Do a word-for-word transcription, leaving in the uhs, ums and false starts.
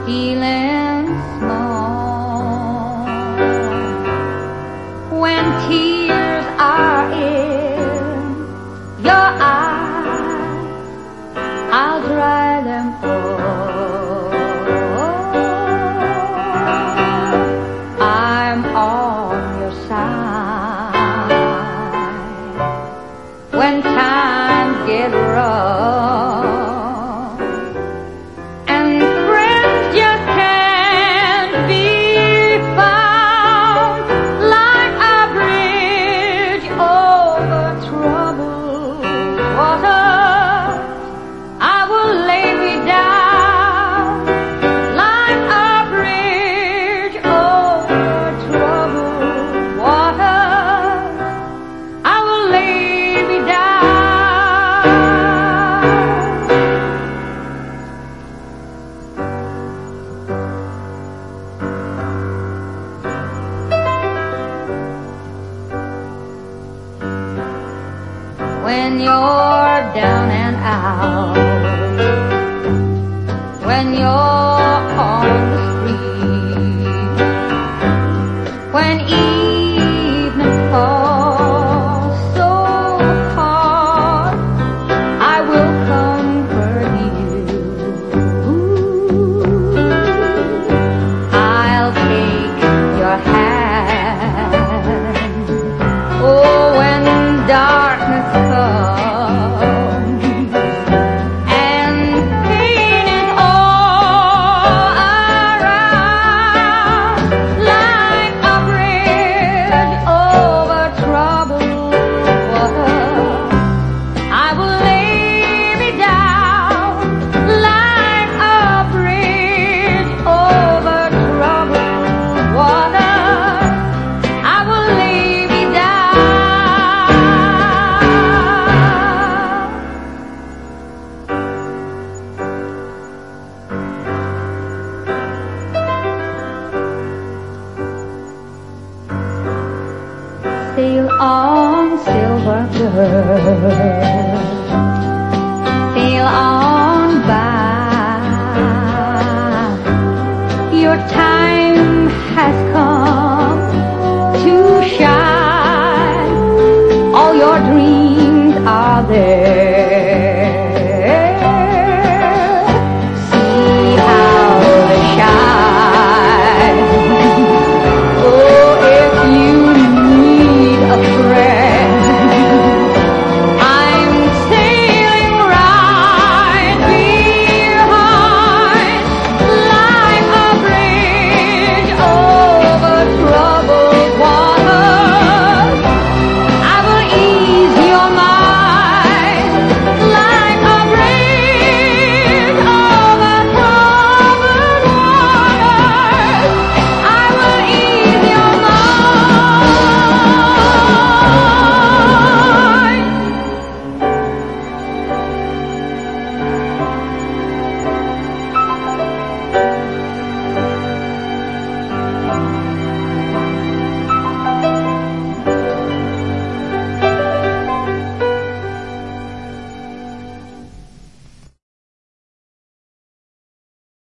feeling small. When tears are in your eyes, I'll dry them all. I'm on your side when times get rough. When you're down and out, when you're on the street, when evening falls so hard, I will comfort you. I'll take your hand. Oh, when darkness comes and pain is all around, like a bridge over troubled water, I will lay me down. Like a bridge over troubled water, I will lay me down. Sail on, silver girl, sail on by. Your time has come.